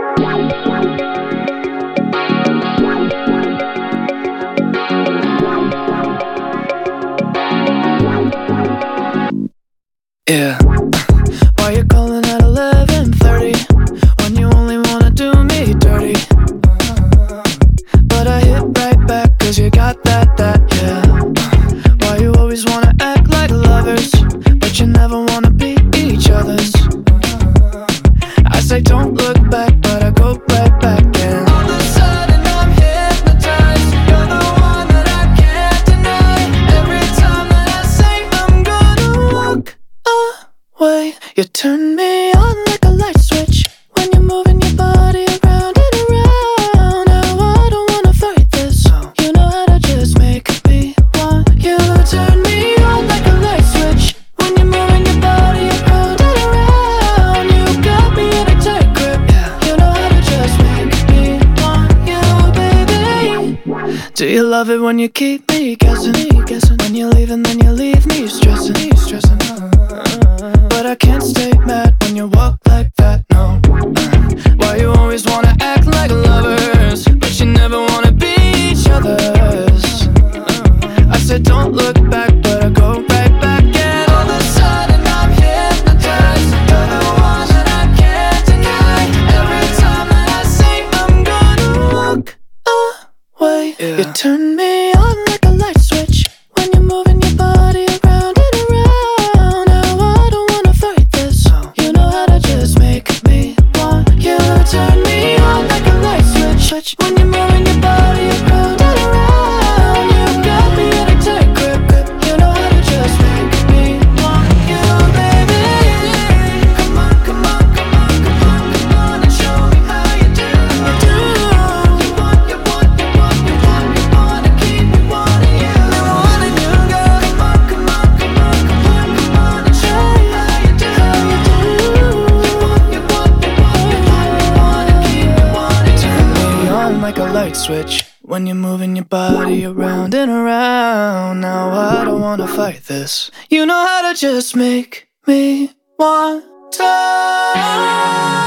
Yeah. Why you calling at 11:30 when you only wanna do me dirty? But I hit right back 'cause you got that, yeah. Why you always wanna act like lovers, but you never wanna be each other's? I say don't look back, but I go right back and all of a sudden I'm hypnotized. You're the one that I can't deny. Every time that I say I'm gonna walk away, you turn me on like a light switch when you're moving your body around and around. Now I don't wanna fight this. You know how to just make me want you. Turn me on like a light switch when you're moving your body around and around. You got me in a tight grip. You know how to just make me want you, baby. Do you love it when you keep me guessing? When you leave and then you leave me stressing. But I can't stay mad when you walk like that, no. Why you always wanna act like lovers, but you never wanna be each other's? I said don't look back, but I go right back and all of a sudden I'm hypnotized. You're the one that I can't deny. Every time that I say I'm gonna walk away, you turn me on like a light switch when you're moving your body around and around. Now I don't wanna fight this. You know how to just make me want you. Turn me on like a light switch when you're moving your body around and around. You got me in a tight grip. You know how to just make me want you, baby. Come on, come on, come on, come on, come on and show me how you do. You want, you want, you want, you want, you wanna keep me wanting you. I wanting you, girl. Come on, come on, come on, come on, come on and show me how you do. You want, you want, you want, you want, you wanna keep me wanting you. Turn me on like a light switch when you're moving your body around and around. Now I don't wanna fight this. You know how to just make me want to.